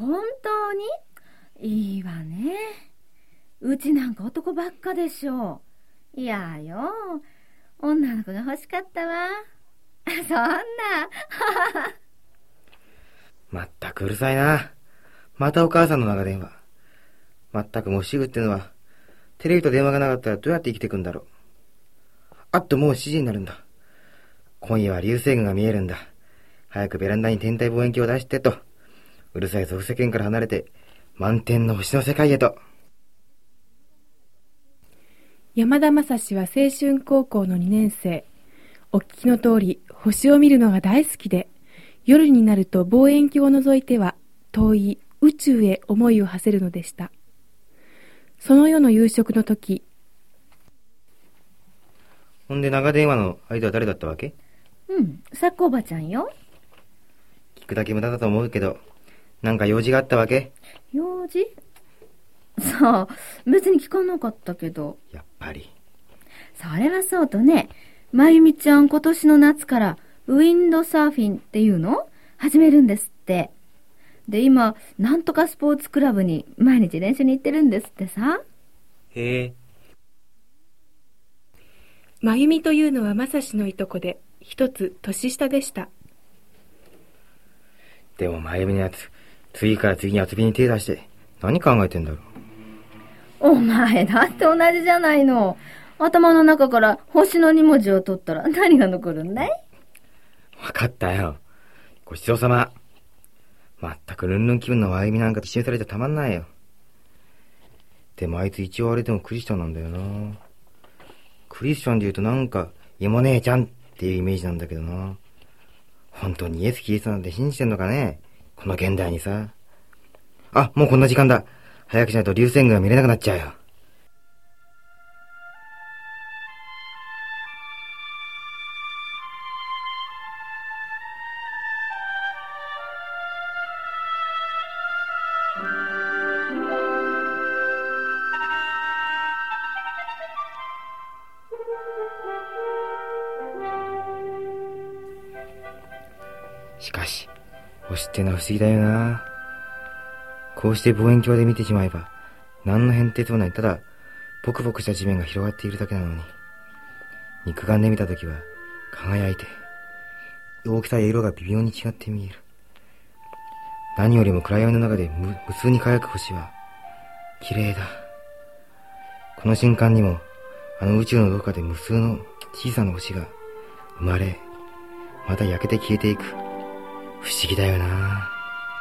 本当に？いいわね。うちなんか男ばっかでしょ。いやよ、女の子が欲しかったわ。そんな。 まったくうるさいな。またお母さんの長電話。まったくもうシグってのは、テレビと電話がなかったらどうやって生きていくんだろう。あっともう7時になるんだ。今夜は流星群が見えるんだ。早くベランダに天体望遠鏡を出してと。うるさい俗世間から離れて、満天の星の世界へと。 山田正史は青春高校の2年生。お聞きの通り、星を見るのが大好きで、夜になると望遠鏡を覗いては、遠い宇宙へ思いを馳せるのでした。その夜の夕食の時。 ほんで長電話の相手は誰だったわけ？ さっこおばちゃんよ。 聞くだけ無駄だと思うけど、なんか用事があったわけ？ 用事？さあ、別に聞かなかったけど。 やっぱり。 それはそうとね、まゆみちゃん今年の夏からウィンドサーフィンっていうの始めるんですって。で、今、なんとかスポーツクラブに毎日練習に行ってるんですってさ。 へえ。 まゆみというのは正史のいとこで、一つ年下でした。 でもまゆみのやつ、次から次に遊びに手出して、何考えてんだろう。 お前だって同じじゃないの。頭の中から星の2文字を取ったら何が残るんだい？ わかったよ。ごちそうさま。まったくルンルン気分のまゆみなんかと一緒にされてたまんないよ。でもあいつ一応あれでもクリスチャンなんだよな。クリスチャンで言うとなんか芋姉ちゃんっていうイメージなんだけどな。本当にイエス・キリストなんて信じてんのかね、この現代にさ。あ、もうこんな時間だ。早くしないと流星群が見れなくなっちゃうよ。しかし、星ってのは不思議だよな。こうして望遠鏡で見てしまえば、何の変哲もない、ただ、ポクポクした地面が広がっているだけなのに、肉眼で見たときは、輝いて、大きさや色が微妙に違って見える。何よりも暗闇の中で無数に輝く星は、綺麗だ。この瞬間にも、あの宇宙のどこかで無数の小さな星が生まれ、また焼けて消えていく。不思議だよな。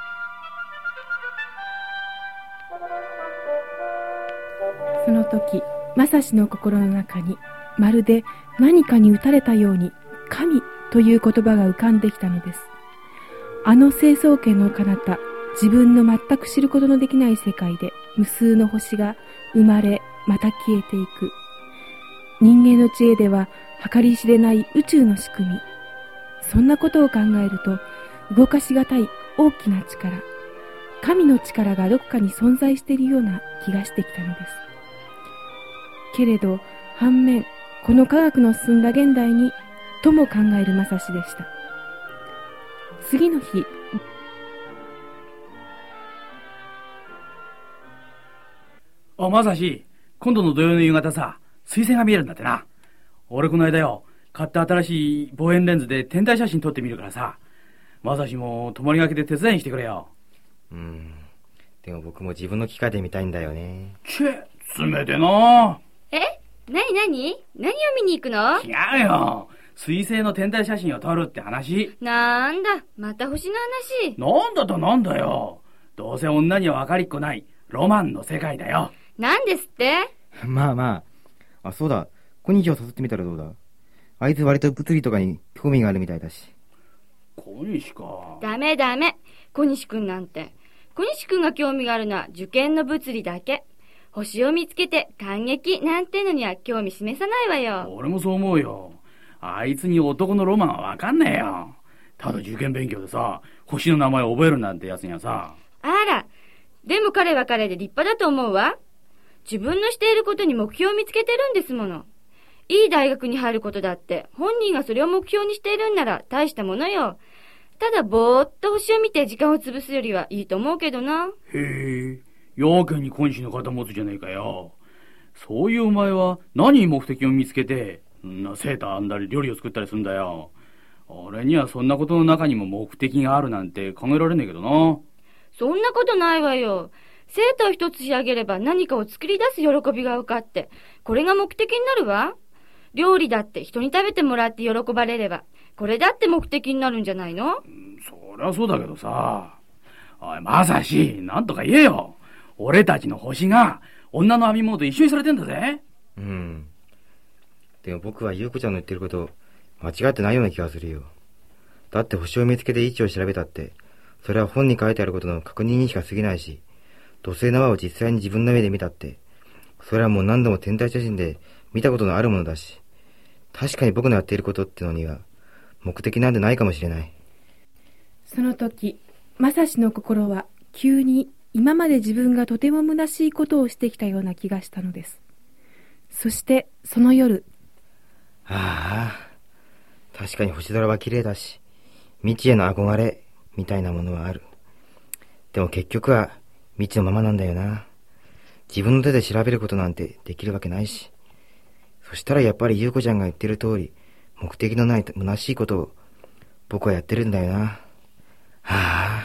その時、正史の心の中に、まるで何かに打たれたように、神という言葉が浮かんできたのです。あの成層圏の彼方、自分の全く知ることのできない世界で、無数の星が生まれ、また消えていく。人間の知恵では計り知れない宇宙の仕組み。そんなことを考えると、動かしがたい大きな力、神の力がどこかに存在しているような気がしてきたのです。けれど、反面、この科学の進んだ現代に、とも考える正史でした。次の日、 正史、今度の土曜の夕方さ、彗星が見えるんだってな。俺この間よ、買った新しい望遠レンズで天体写真撮ってみるからさ、正史も泊まりがけで手伝いにしてくれよ。 でも僕も自分の機械で見たいんだよね。 冷てな。 何を見に行くの？ 違うよ。彗星の天体写真を撮るって話。 なんだ、また星の話。 なんだとなんだよ。どうせ女には分かりっこないロマンの世界だよ。 なんですって？ まあ。そうだ。小西を誘ってみたらどうだ？あいつ割と物理とかに興味があるみたいだし。 小西か。 ダメ。小西くんなんて。小西くんが興味があるのは受験の物理だけ。星を見つけて感激なんてのには興味示さないわよ。 俺もそう思うよ。あいつに男のロマンは分かんねえよ。ただ受験勉強でさ、星の名前を覚えるなんてやつにはさ。 あら、でも彼は彼で立派だと思うわ。自分のしていることに目標を見つけてるんですもの。いい大学に入ることだって本人がそれを目標にしているんなら大したものよ。 ただぼーっと星を見て時間を潰すよりはいいと思うけどな。 へえ、やけに根治の肩持つじゃねえかよ。そういうお前は何に目的を見つけてセーター編んだり料理を作ったりするんだよ。俺にはそんなことの中にも目的があるなんて考えられねえけどな。 そんなことないわよ。セーターを一つ仕上げれば何かを作り出す喜びが浮かって、これが目的になるわ。料理だって人に食べてもらって喜ばれれば、これだって目的になるんじゃないの？ そりゃそうだけどさ。おい、まさし、なんとか言えよ。俺たちの星が女の編み物と一緒にされてんだぜ。 でも僕は優子ちゃんの言ってること間違ってないような気がするよ。だって星を見つけて位置を調べたって、それは本に書いてあることの確認にしか過ぎないし、土星の輪を実際に自分の目で見たって、それはもう何度も天体写真で見たことのあるものだし、確かに僕のやっていることってのには目的なんてないかもしれない。 その時、正志の心は急に今まで自分がとても虚しいことをしてきたような気がしたのです。そしてその夜、 ああ、確かに星空は綺麗だし、未知への憧れみたいなものはある。でも結局は未知のままなんだよな。自分の手で調べることなんてできるわけないし。そしたらやっぱり優子ちゃんが言ってる通り、目的のない虚しいことを僕はやってるんだよな。はあ。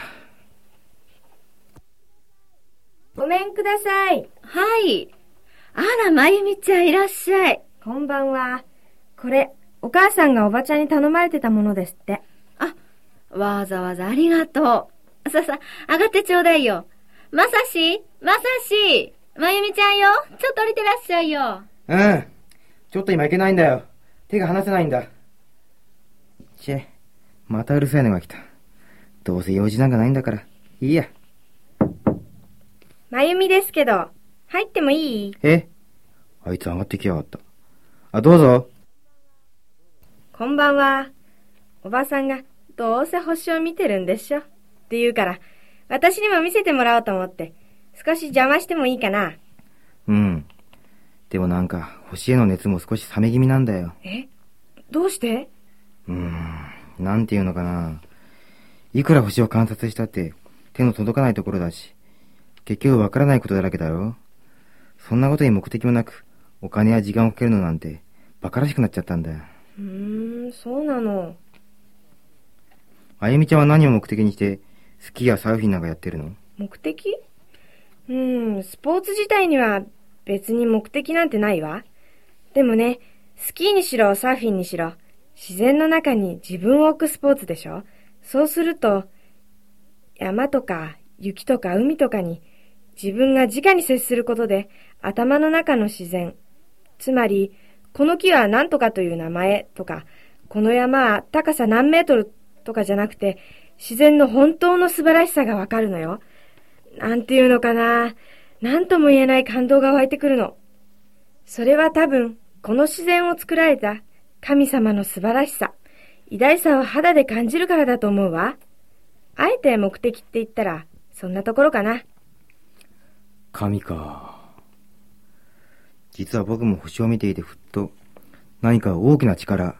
ごめんください。 はい。あら、まゆみちゃんいらっしゃい。 こんばんは。これ、お母さんがおばちゃんに頼まれてたものですって。 あ、わざわざありがとう。さ、上がってちょうだいよ。まさし、まゆみちゃんよ。ちょっと降りてらっしゃいよ。 ちょっと今いけないんだよ。手が離せないんだ。またうるさいのが来た。どうせ用事なんかないんだから、いいや。 まゆみですけど、入ってもいい？ あいつ上がってきやがった。あ、どうぞ。 こんばんは。おばさんがどうせ星を見てるんでしょって言うから、私にも見せてもらおうと思って、少し邪魔してもいいかな？ でもなんか、星への熱も少し冷め気味なんだよ。 どうして？ なんていうのかな。いくら星を観察したって手の届かないところだし、結局わからないことだらけだろ。そんなことに目的もなく、お金や時間をかけるのなんて、馬鹿らしくなっちゃったんだよ。 そうなの。 あゆみちゃんは何を目的にして、スキーやサーフィンなんかやってるの？ 目的？スポーツ自体には別に目的なんてないわ。でもね、スキーにしろサーフィンにしろ、自然の中に自分を置くスポーツでしょ。そうすると、山とか雪とか海とかに自分が直に接することで、頭の中の自然、つまりこの木は何とかという名前とか、この山は高さ何メートルとかじゃなくて、自然の本当の素晴らしさがわかるのよ。なんていうのかな、なんとも言えない感動が湧いてくるの。それは多分この自然を作られた神様の素晴らしさ、偉大さを肌で感じるからだと思うわ。あえて目的って言ったらそんなところかな。 神か。実は僕も星を見ていてふっと何か大きな力、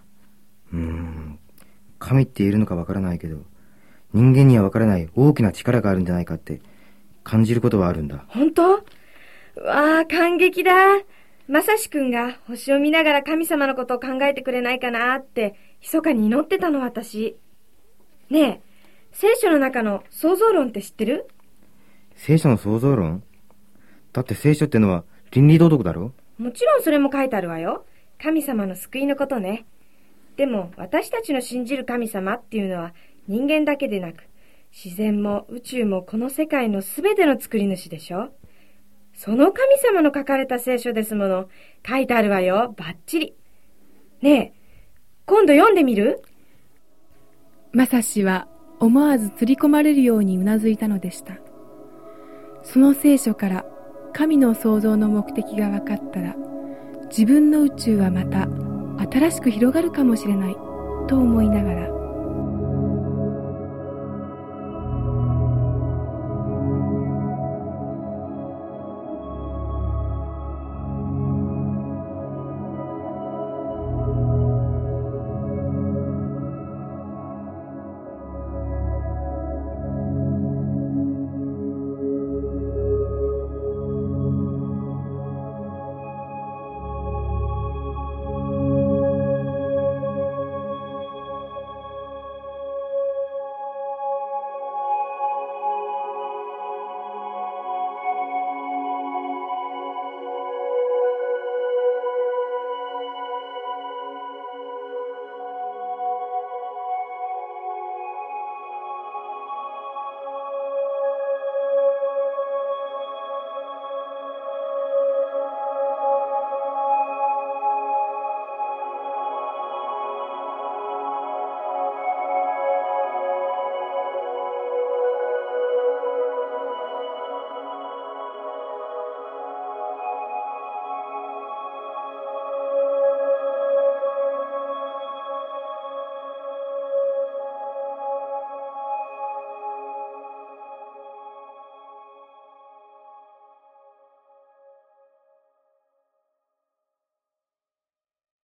神って言えるのかわからないけど、人間にはわからない大きな力があるんじゃないかって感じることはあるんだ。 本当？わあ、感激だ。まさしくんが星を見ながら神様のことを考えてくれないかなって密かに祈ってたの、私。ねえ、聖書の中の創造論って知ってる？ 聖書の創造論？だって聖書ってのは倫理道徳だろ？ もちろんそれも書いてあるわよ。神様の救いのことね。でも私たちの信じる神様っていうのは人間だけでなく、自然も宇宙もこの世界のすべての作り主でしょ。その神様の書かれた聖書ですもの。書いてあるわよ、バッチリ。ねえ、今度読んでみる？ まさしは思わず釣り込まれるようにうなずいたのでした。その聖書から神の創造の目的が分かったら、自分の宇宙はまた新しく広がるかもしれないと思いながら、